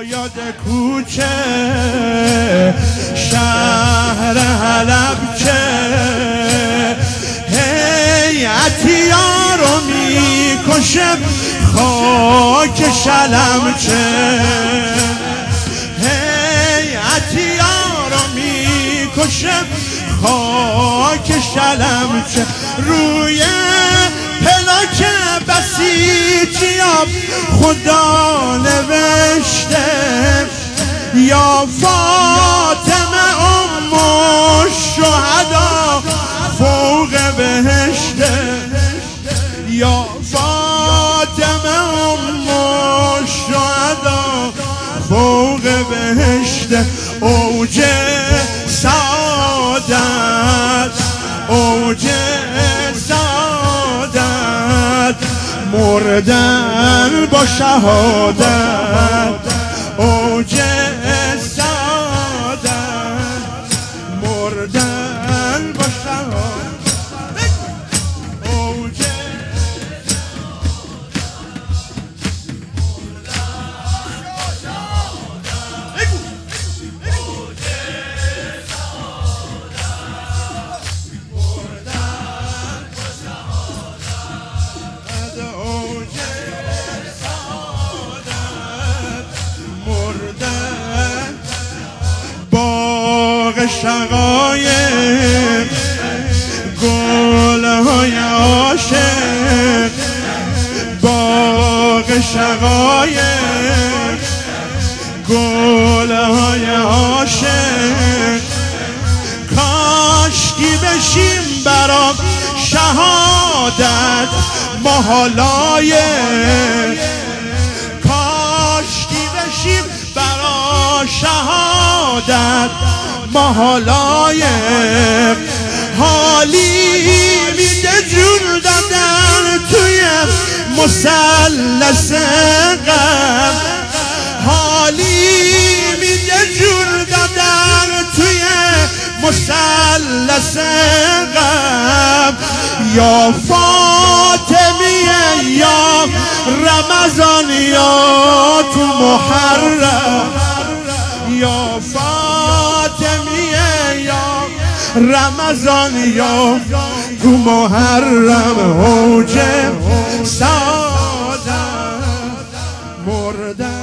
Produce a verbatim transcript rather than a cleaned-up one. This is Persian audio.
یاد کوچه شهر حلب که هیعتیا رو میکشم خاک شلم چه هیعتیا رو میکشم خاک شلم چه روی پلاک بسیجیاب خدا نوشته یا فاطمه ام الشهدا فوق بهشته یا فاطمه ام الشهدا فوق بهشته اوج سعادت اوج سعادت مردن با شهادت اوج سعادت مردن با شهادت اوج شقایق گل‌های عاشق باغ شقایق گل‌های عاشق کاشکی بشیم برا شهادت محالایق کاشکی بشیم برا شهادت محالایق حالی میده جون دادن توی مثلث غم حالی میده جون دادن توی مثلث غم یا فاطمیه یا رمضان یا تو محرم یا فاطمیه یا رمضان یا تو محرم اوج سعادت مردن